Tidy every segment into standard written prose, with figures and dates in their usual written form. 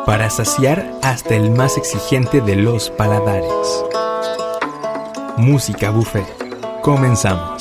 para saciar hasta el más exigente de los paladares. Música Buffet. Comenzamos.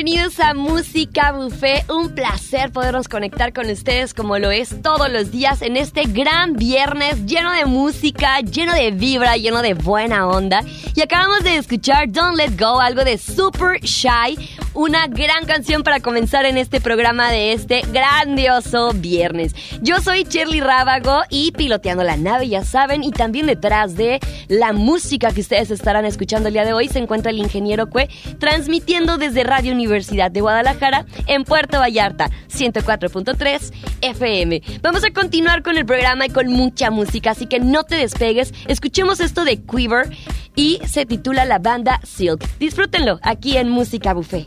bienvenidos a Música Buffet. Un placer podernos conectar con ustedes como lo es todos los días en este gran viernes lleno de música, lleno de vibra, lleno de buena onda. Y acabamos de escuchar Don't Let Go, algo de Super Shy, una gran canción para comenzar en este programa de este grandioso viernes. Yo soy Shirley Rábago y piloteando la nave, ya saben, y también detrás de la música que ustedes estarán escuchando el día de hoy se encuentra el ingeniero Cue, transmitiendo desde Radio Universidad de Guadalajara en Puerto Vallarta, 104.3 FM. Vamos a continuar con el programa y con mucha música, así que no te despegues. Escuchemos esto de Quiver y se titula La Banda Silk. Disfrútenlo aquí en Música Buffet.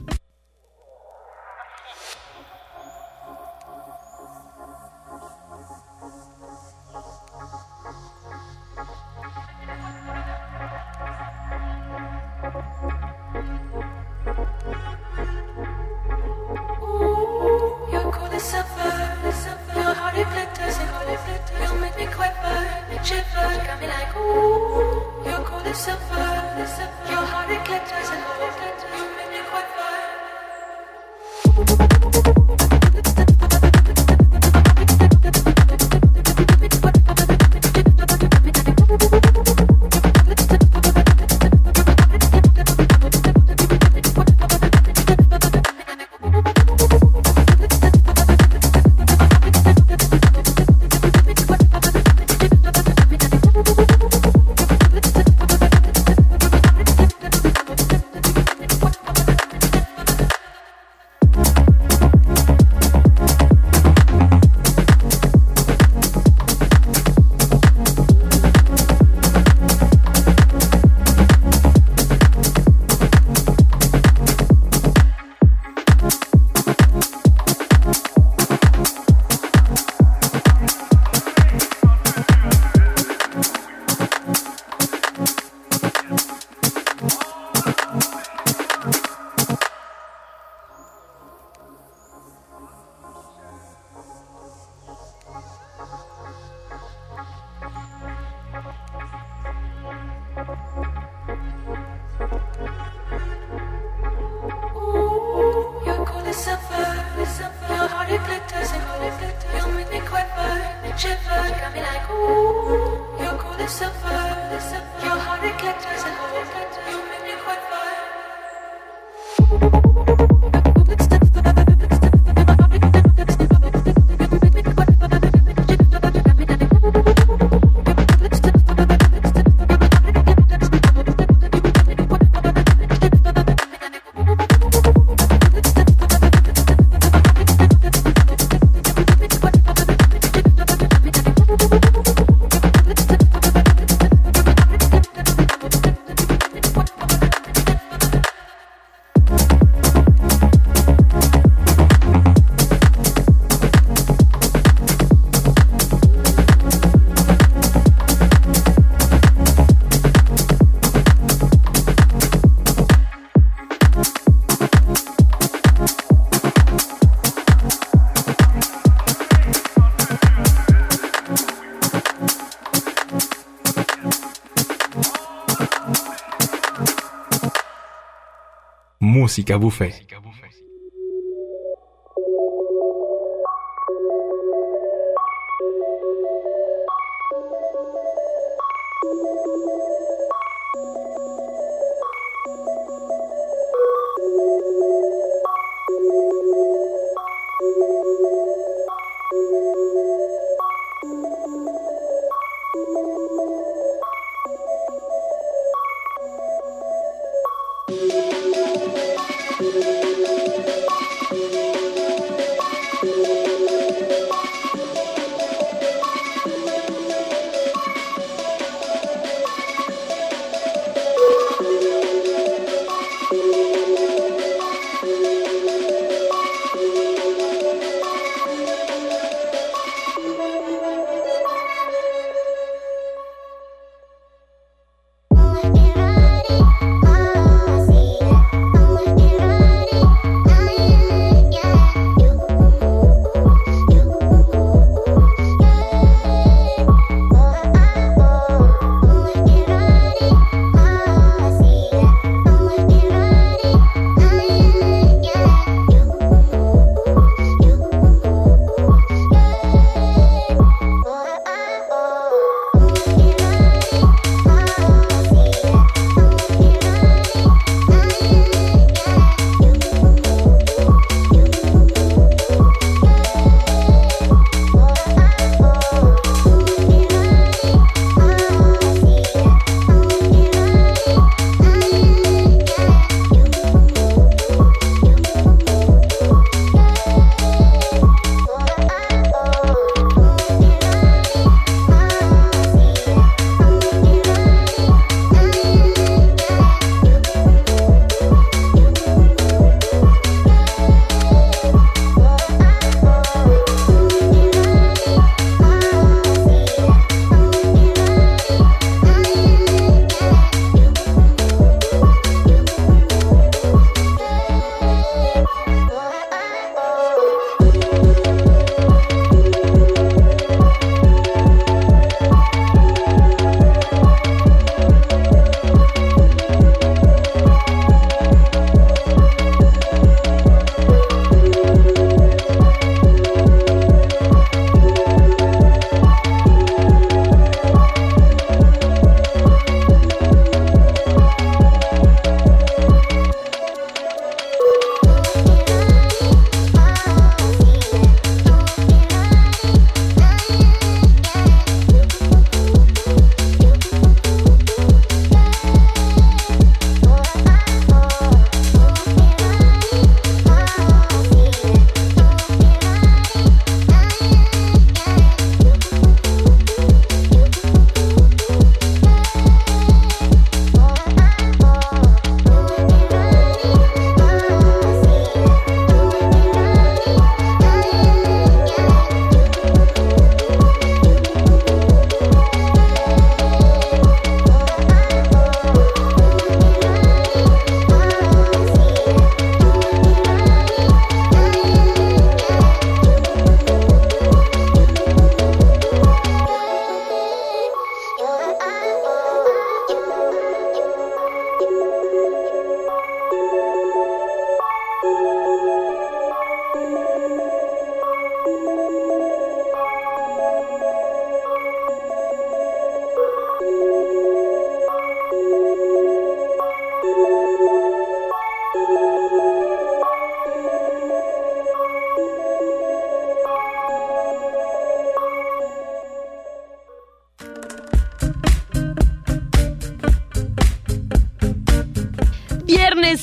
Música Buffet.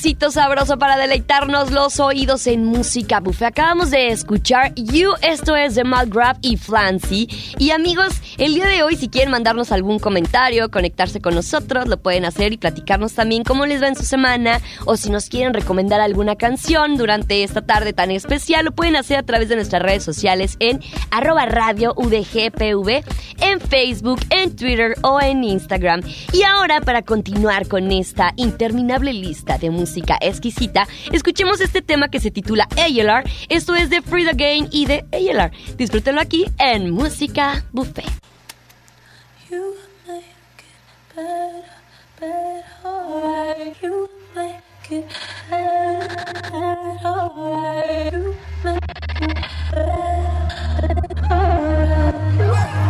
Jazzcito sabroso para deleitarnos los oídos en Música Buffet. Acabamos de escuchar You, esto es de Mad Grab y Flancy. Y amigos, el día de hoy, si quieren mandarnos algún comentario, conectarse con nosotros, lo pueden hacer y platicarnos también cómo les va en su semana, o si nos quieren recomendar alguna canción durante esta tarde tan especial, lo pueden hacer a través de nuestras redes sociales en @radioudgpv, en Facebook, en Twitter o en Instagram. Y ahora, para continuar con esta interminable lista de música exquisita, escuchemos este tema que se titula ALR. Esto es de Frida Gain y de ALR. Disfrútenlo aquí en Música Buffet. You make it better, better. You make it better, alright. You make it better, alright. You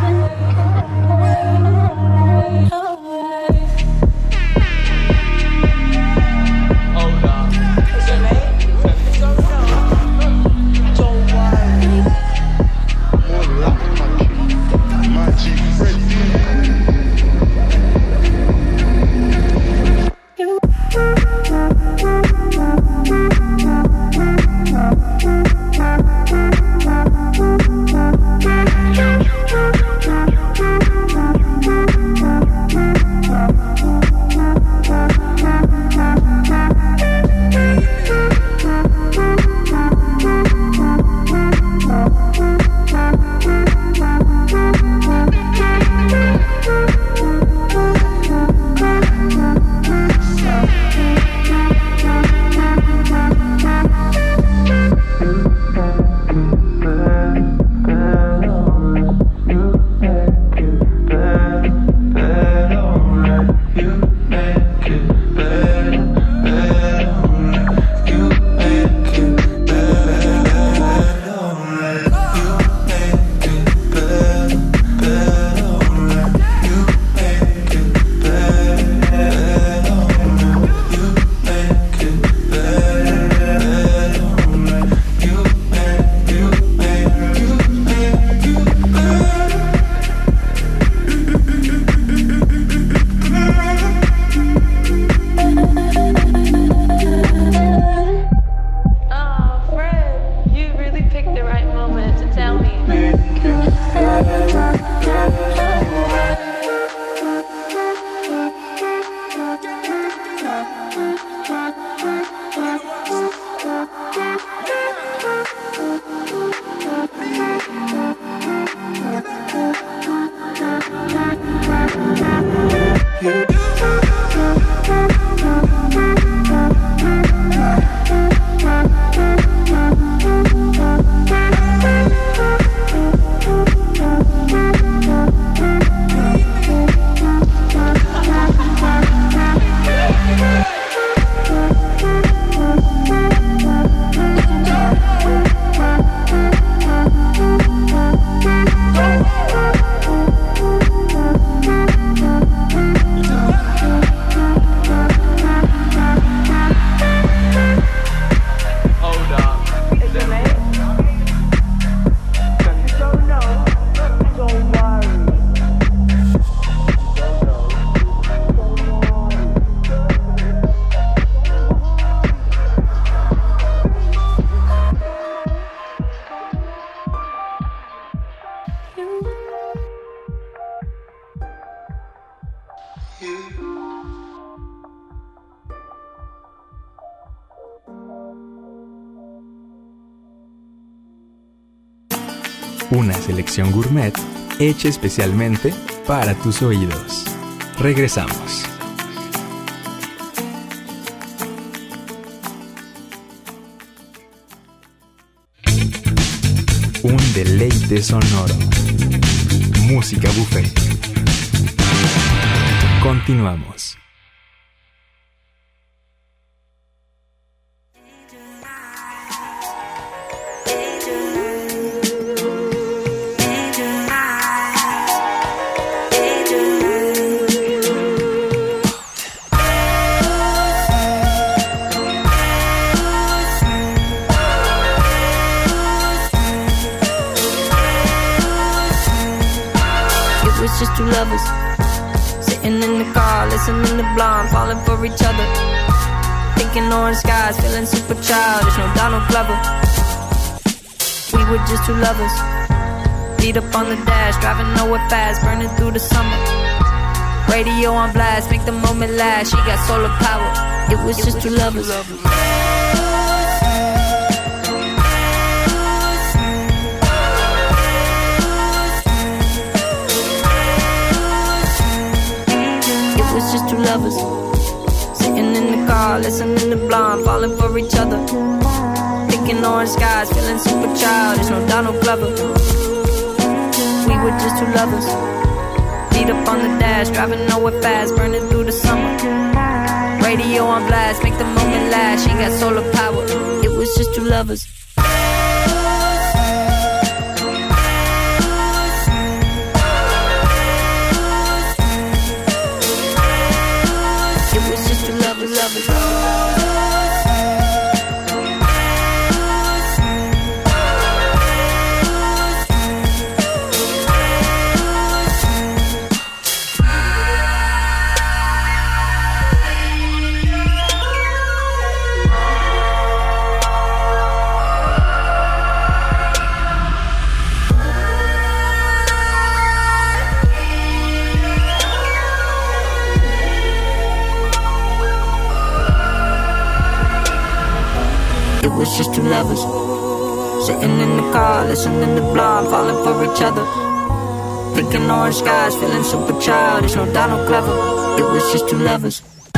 make it better, alright. Hold on. Is it me? Don't worry. More like Magic Freddy. Una selección gourmet hecha especialmente para tus oídos. Regresamos. Un deleite sonoro. Música Buffet. Continuamos. Just two lovers sitting in the car, listening to Blonde, falling for each other, thinking Picking orange skies, feeling super childish, no Donald Glover. We were just two lovers, feet up on the dash, driving nowhere fast, burning through the summer. Radio on blast, make the moment last. She got solar power. It was just two lovers. It was just two lovers, sitting in the car, listening to Blonde, falling for each other. Picking orange skies, feeling super childish, no Donald Glover. We were just two lovers, feet up on the dash, driving nowhere fast, burning through the summer. Radio on blast, make the moment last. She got solar power. It was just two lovers. It was just two lovers, lovers. It was just two lovers, sitting in the car, listening to Blonde, falling for each other. Picking orange skies, feeling super childish, no Donald Glover. It was just two lovers.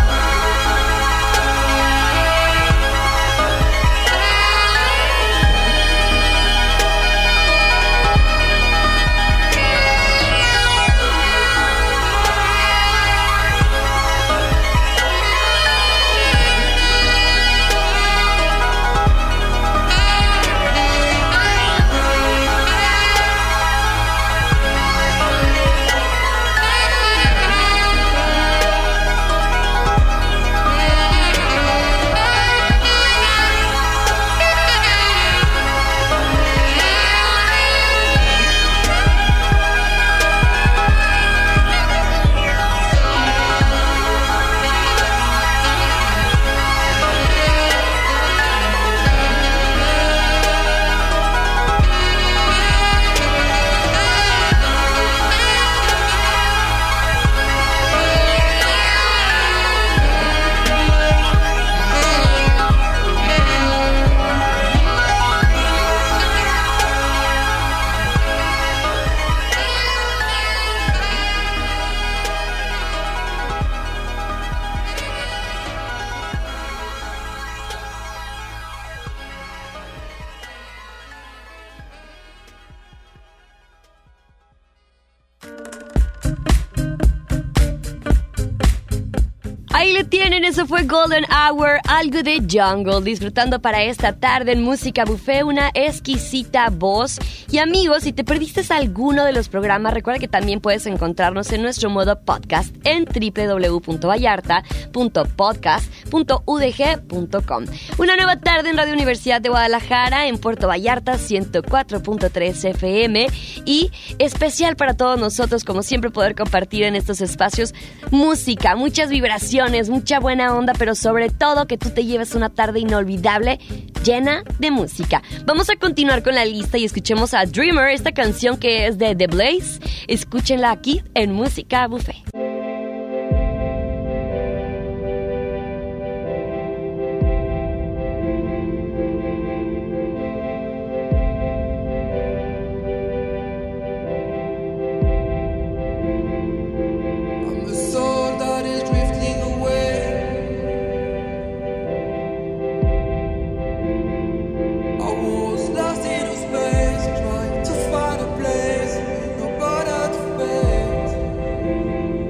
Ahí lo tienen, eso fue Golden Hour, algo de Jungle, disfrutando para esta tarde en Música Buffet una exquisita voz. Y amigos, si te perdiste alguno de los programas, recuerda que también puedes encontrarnos en nuestro modo podcast en www.vallarta.podcast.udg.com. Una nueva tarde en Radio Universidad de Guadalajara, en Puerto Vallarta, 104.3 FM, y especial para todos nosotros, como siempre, poder compartir en estos espacios música, muchas vibraciones, mucha buena onda, pero sobre todo que tú te lleves una tarde inolvidable llena de música. Vamos a continuar con la lista y escuchemos a Dreamer, esta canción que es de The Blaze. Escúchenla aquí en Música Buffet. Trying to find a place, no better to face.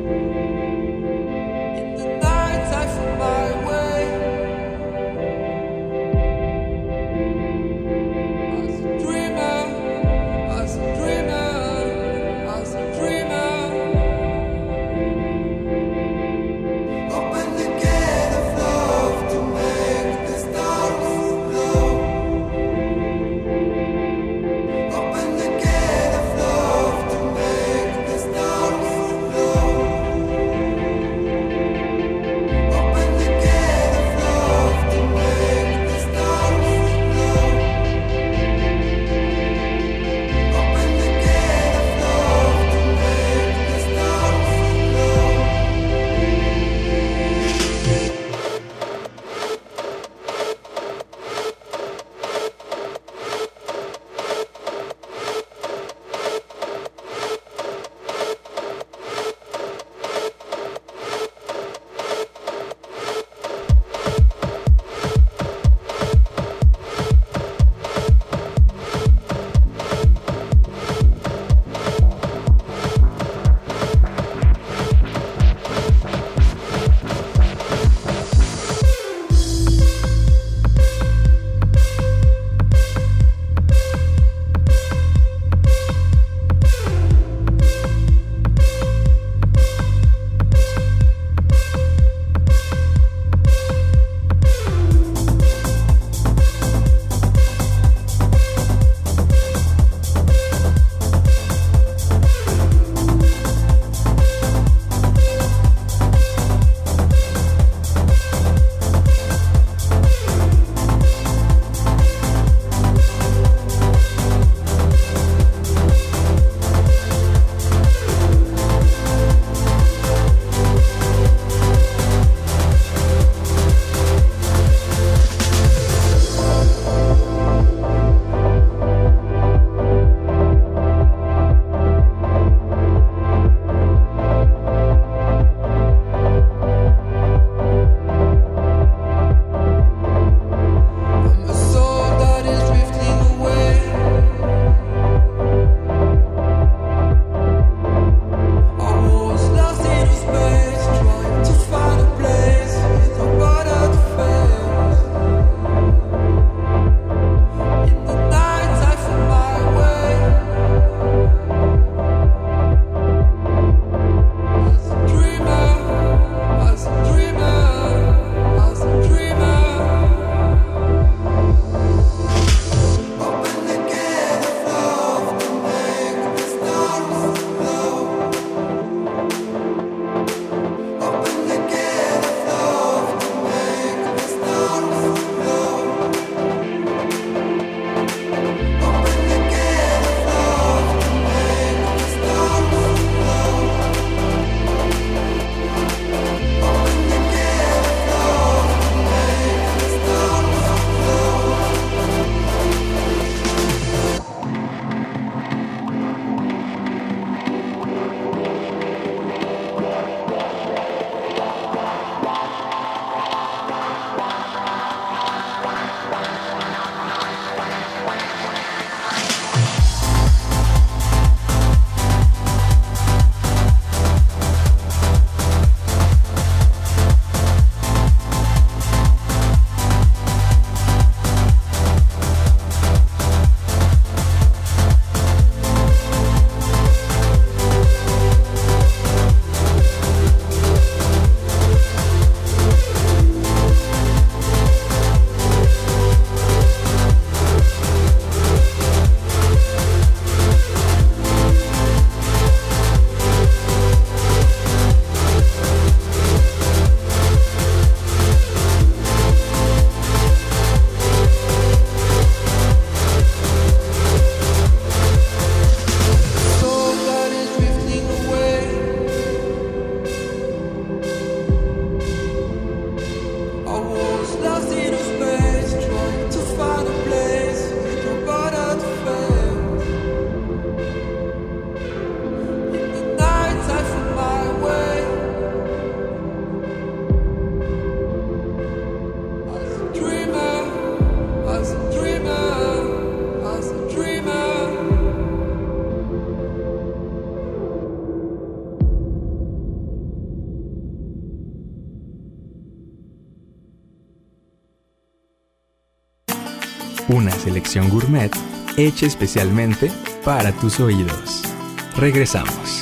Una selección gourmet hecha especialmente para tus oídos. Regresamos.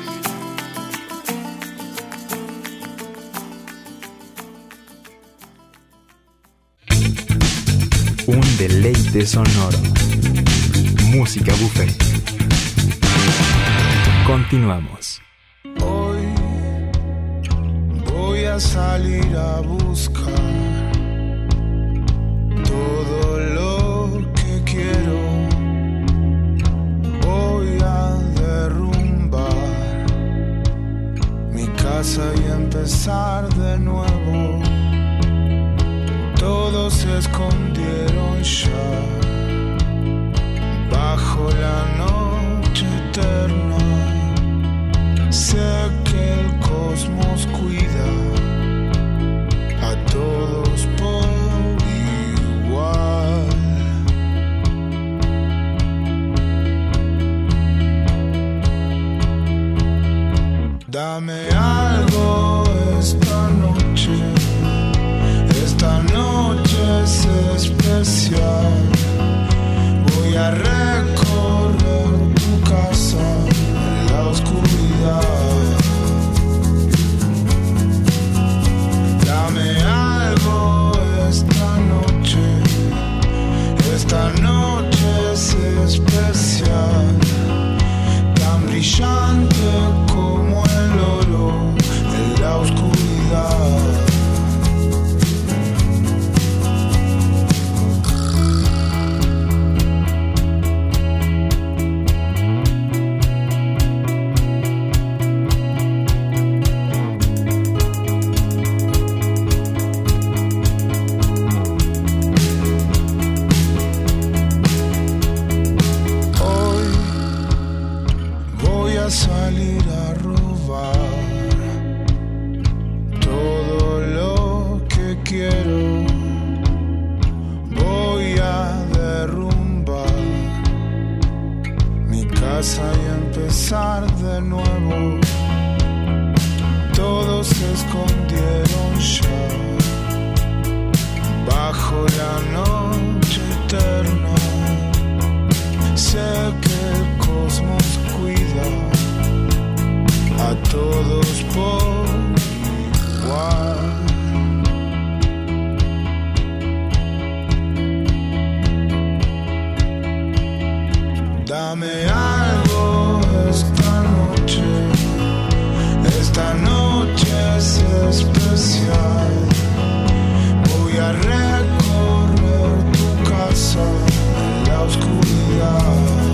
Un deleite sonoro. Música buffet. Continuamos. Hoy voy a salir a buscar todo lo que quiero. Voy a derrumbar mi casa y empezar de nuevo. Todos se escondieron ya bajo la noche eterna. Sé que el cosmos cuida a todos por igual. Dame algo esta noche. Esta noche es especial. Voy a recorrer tu casa en la oscuridad. Dame algo esta noche. Esta noche es especial. Tan brillante como el oro en la oscuridad. Salir a robar todo lo que quiero. Voy a derrumbar mi casa y empezar de nuevo. Todos se escondieron ya bajo la noche eterna. Sé que el cosmos cuida a todos por igual. Dame algo esta noche. Esta noche es especial. Voy a recorrer tu casa en la oscuridad.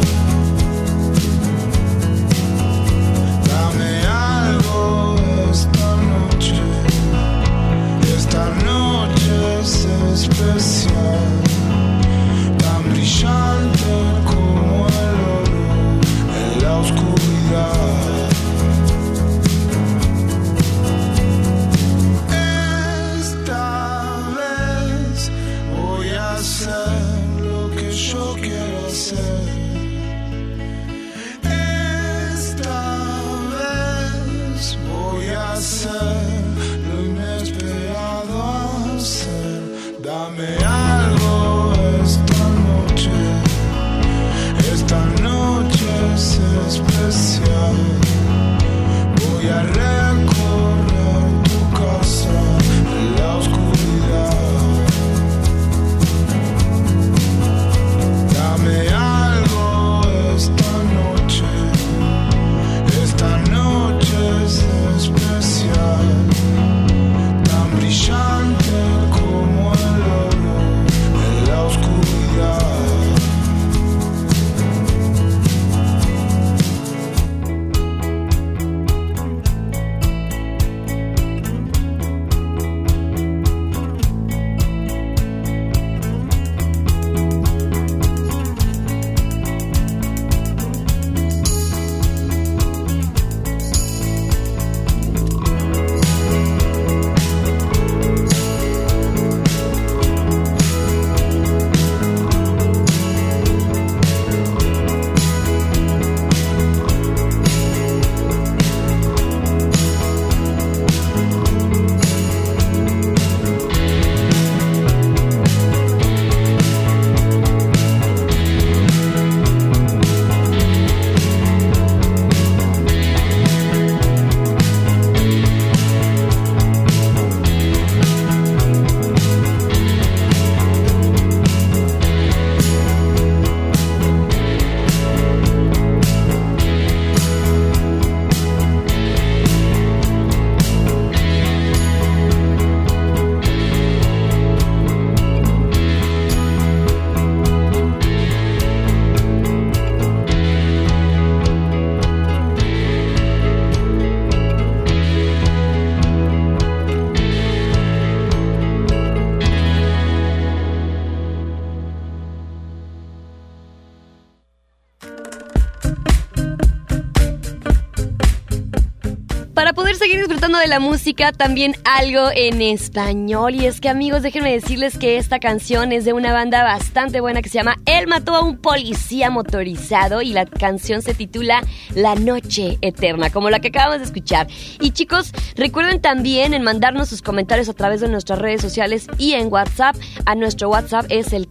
Esta noche es especial, tan brillante como el oro en la oscuridad. Esta vez voy a hacer lo que yo quiero hacer. poder seguir disfrutando de la música, también algo en español. Y es que, amigos, déjenme decirles que esta canción es de una banda bastante buena que se llama Él mató a un policía motorizado, y la canción se titula La Noche Eterna, como la que acabamos de escuchar. Y chicos, recuerden también en mandarnos sus comentarios a través de nuestras redes sociales y en WhatsApp. A nuestro WhatsApp es el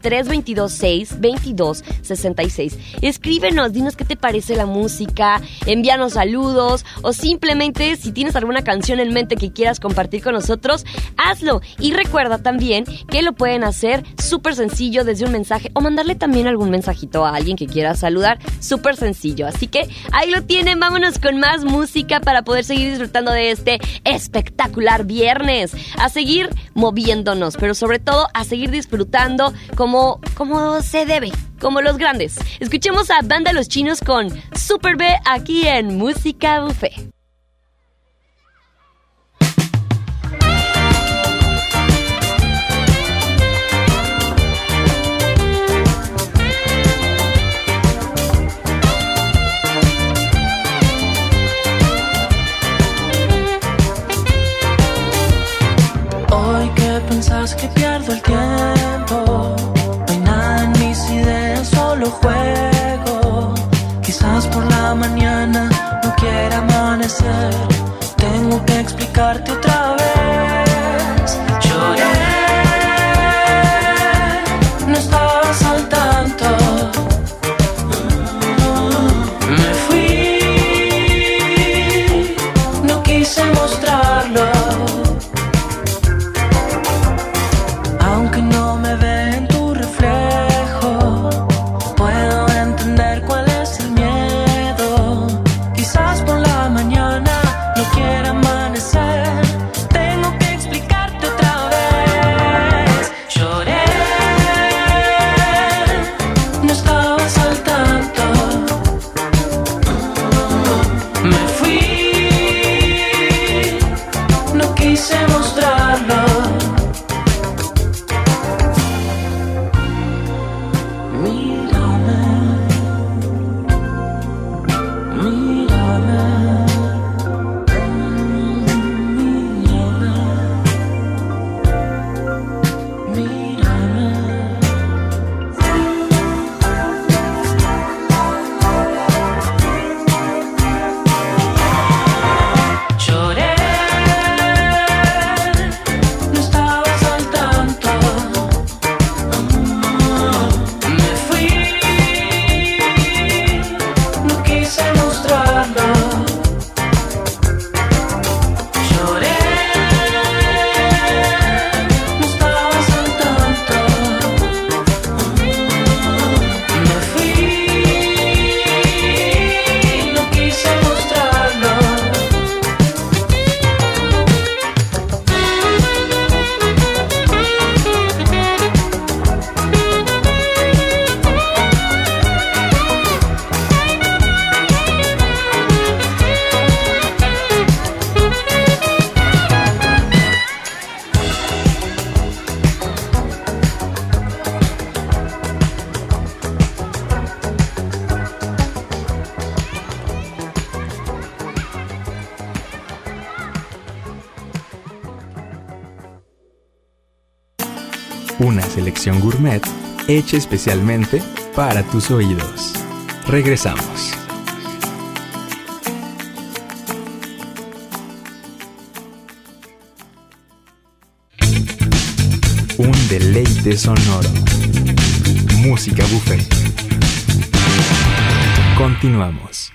322-622-66. Escríbenos, dinos qué te parece la música, envíanos saludos, o simplemente si tienes alguna canción en mente que quieras compartir con nosotros, hazlo. Y recuerda también que lo pueden hacer súper sencillo desde un mensaje, o mandarle también algún mensajito a alguien que quiera saludar, súper sencillo. Así que ahí lo tienen, vámonos con más música para poder seguir disfrutando de este espectacular viernes, a seguir moviéndonos, pero sobre todo a seguir disfrutando como se debe, como los grandes. Escuchemos a Banda Los Chinos con Super B aquí en Música Buffet. Hoy que pensás que pierdo el tiempo, no hay nada en mis ideas, solo juego. Quizás por la mañana no quiera amanecer, tengo que explicarte otra vez. Lloré, no estabas al tanto. Me fui, no quise mostrarlo. Aunque no me ve en tu reflejo, puedo entender cuál es el miedo. Quizás por la mañana no quiera amanecer, tengo que explicarte otra vez. Lloré, no estabas al tanto. Me fui, no quise mostrarlo. Una selección gourmet hecha especialmente para tus oídos. Regresamos. Un deleite sonoro. Música Buffet. Continuamos.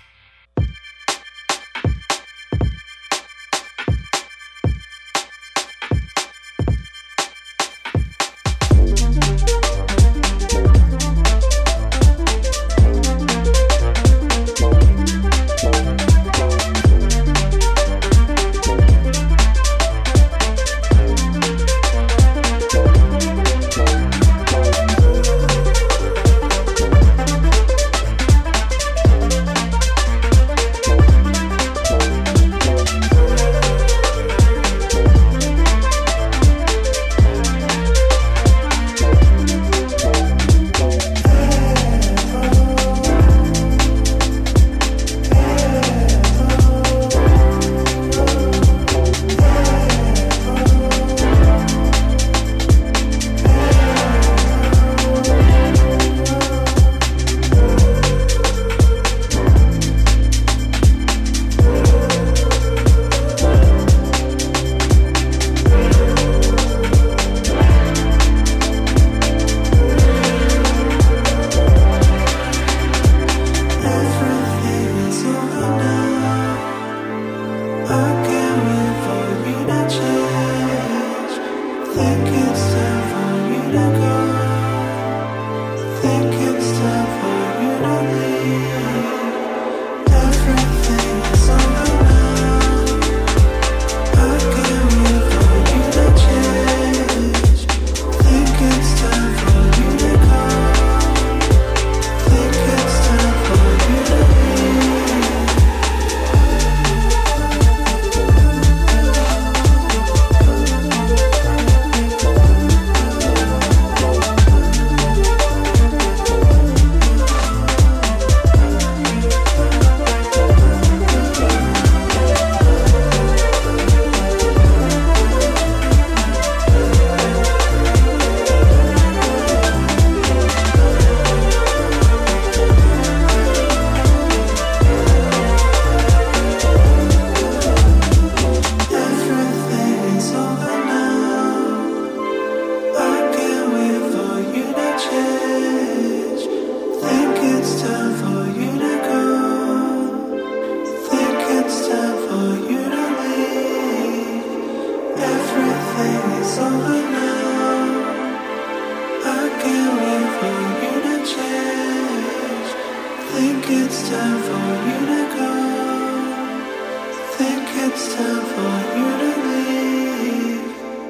think it's time for you to go. I think it's time for you to leave.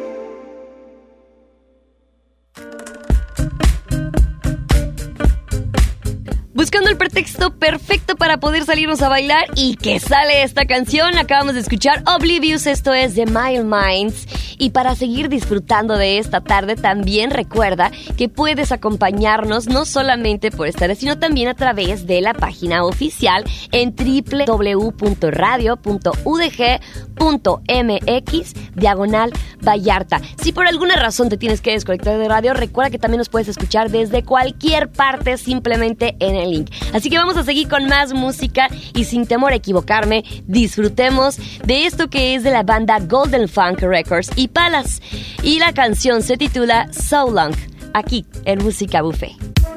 Buscando el pretexto perfecto para poder salirnos a bailar y que sale esta canción. Acabamos de escuchar Oblivious, esto es de Mild Minds. Y para seguir disfrutando de esta tarde, también recuerda que puedes acompañarnos no solamente por esta, sino también a través de la página oficial en www.radio.udg.mx/Vallarta. Si por alguna razón te tienes que desconectar de radio, recuerda que también nos puedes escuchar desde cualquier parte simplemente en el link. Así que vamos a seguir con más música y sin temor a equivocarme, disfrutemos de esto que es de la banda Golden Funk Records y Palace. Y la canción se titula So Long, aquí en Música Buffet.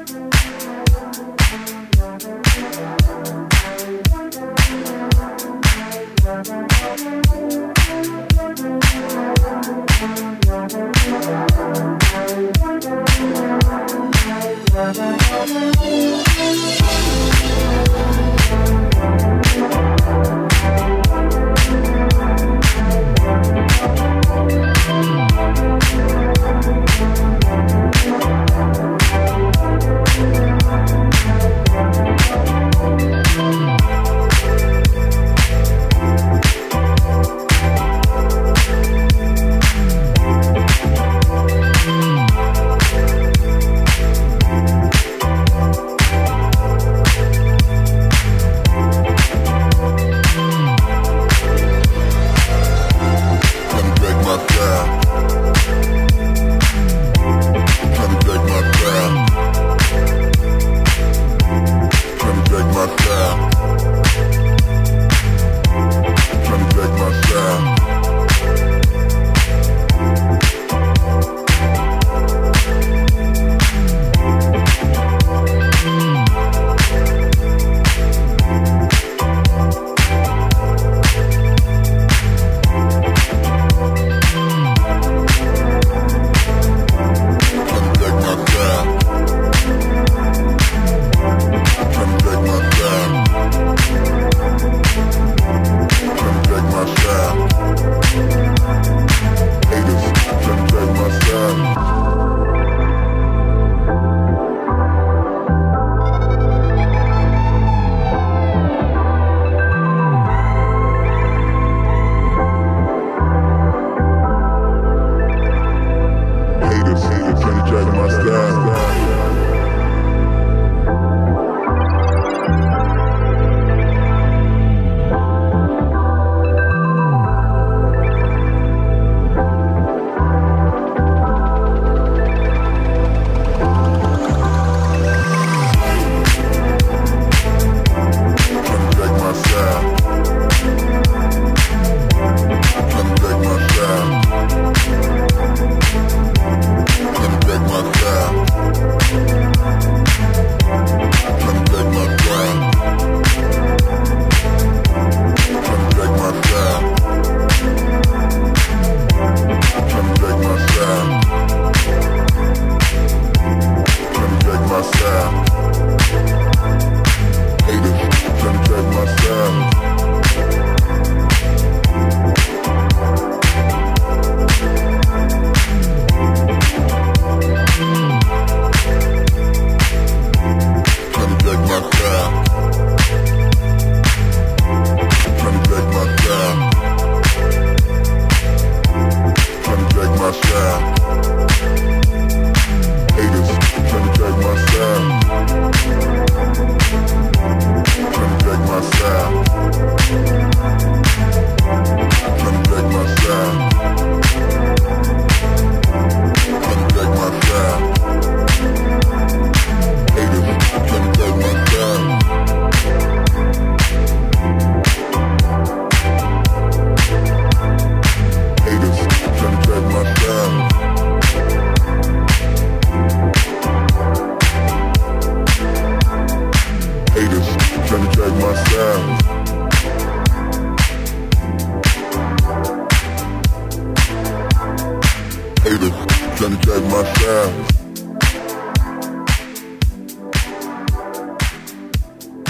trying to drag my style.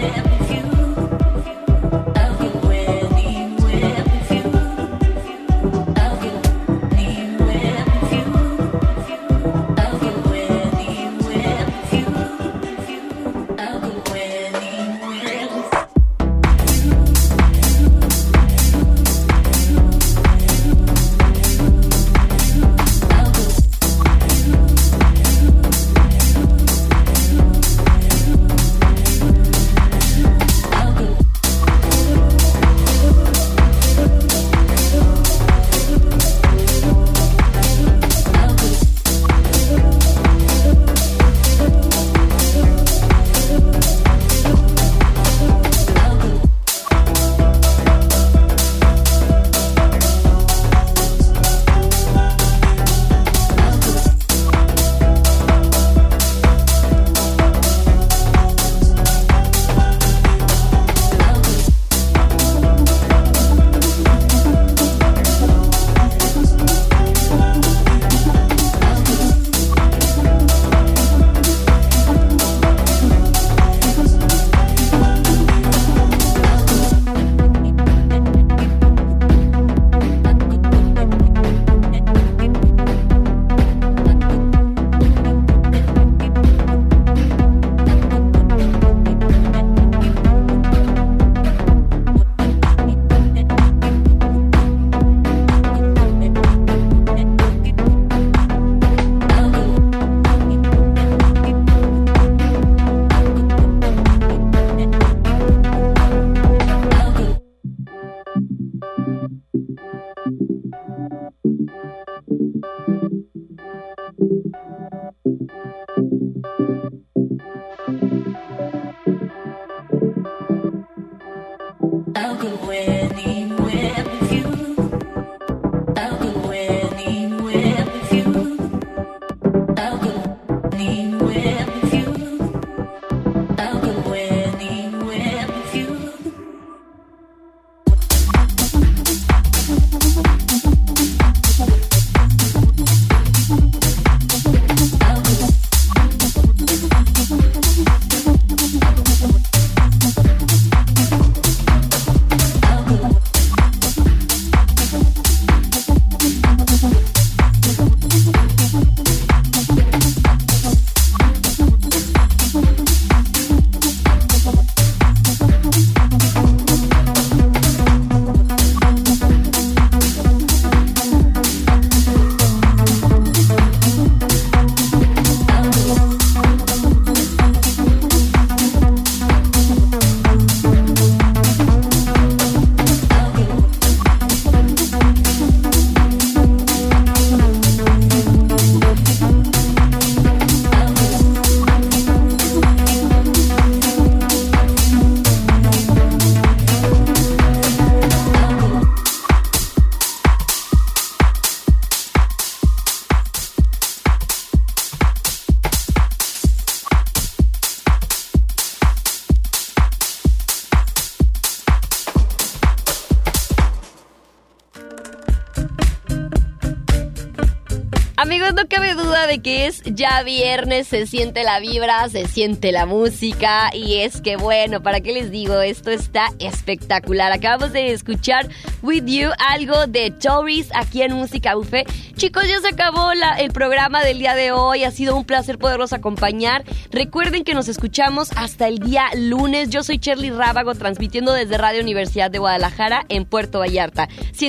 Amigos, no cabe duda de que es ya viernes, se siente la vibra, se siente la música y es que bueno, ¿para qué les digo? Esto está espectacular. Acabamos de escuchar With You, algo de Tories aquí en Música Buffet. Chicos, ya se acabó el programa del día de hoy, ha sido un placer poderlos acompañar. Recuerden que nos escuchamos hasta el día lunes. Yo soy Cherly Rábago, transmitiendo desde Radio Universidad de Guadalajara en Puerto Vallarta,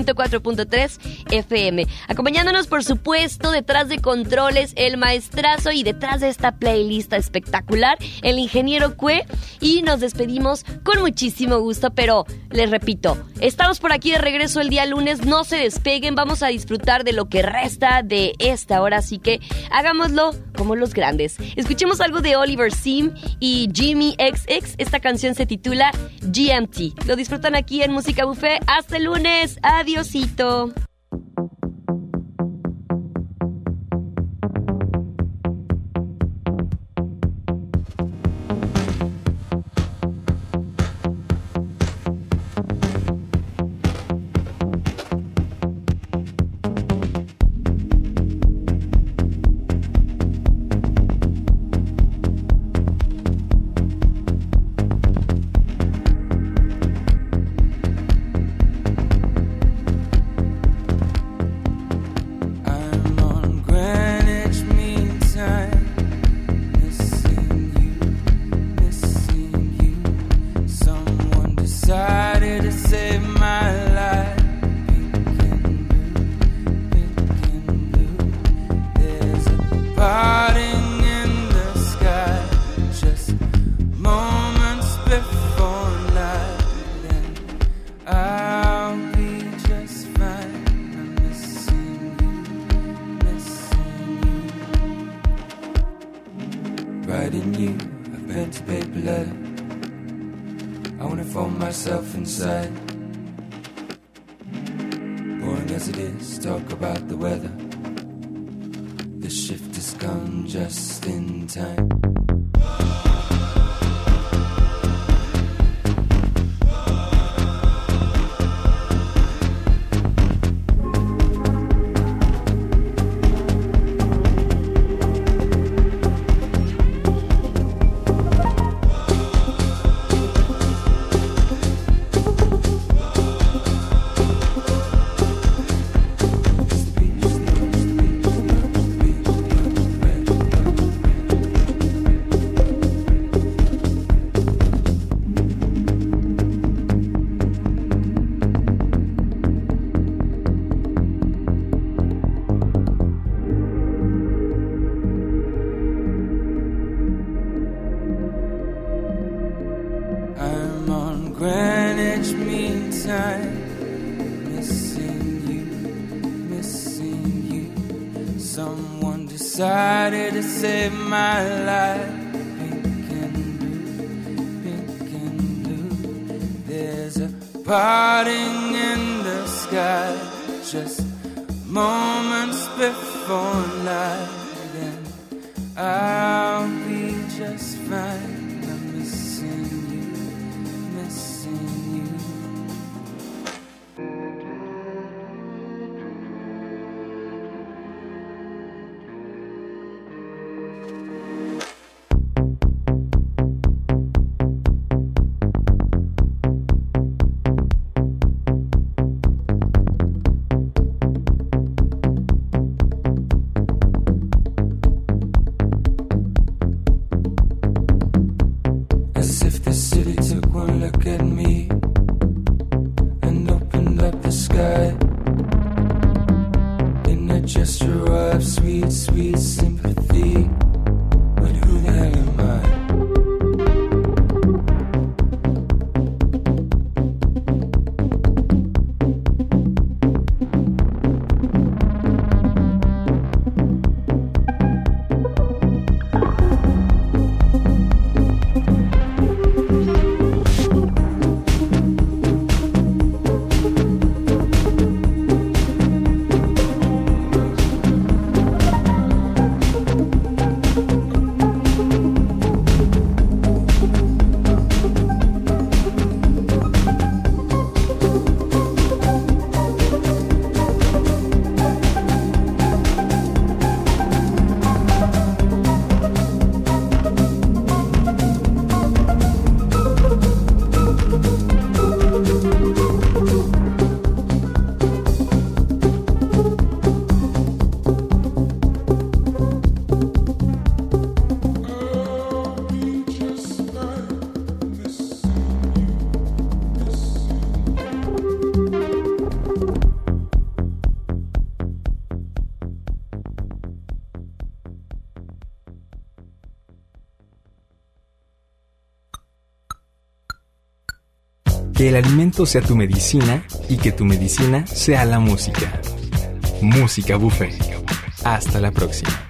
104.3 FM. Acompañándonos, por supuesto, detrás de controles, el maestrazo, y detrás de esta playlist espectacular, el ingeniero Cue. Y nos despedimos con muchísimo gusto, pero les repito, estamos por aquí de regreso el día lunes. No se despeguen, vamos a disfrutar de lo que resta de esta hora, así que hagámoslo como los grandes. Escuchemos algo de Oliver Sim y Jimmy XX. Esta canción se titula GMT. Lo disfrutan aquí en Música Buffet. Hasta el lunes. Adiosito. before night, then I'll be just fine. I'm missing you. Writing you a pen to paper letter. I wanna fold myself inside. Boring as it is, talk about the weather. The shift has come just in time. Greenwich Mean Time, missing you. Someone decided to save my life. Pink and blue. There's a parting in the sky, just moments before night. Then I'll be just fine. I'm missing you. As if the city took one look at me and opened up the sky in a gesture of sweet, sweet sympathy. But who the hell am I? Que el alimento sea tu medicina y que tu medicina sea la música. Música Buffet. Hasta la próxima.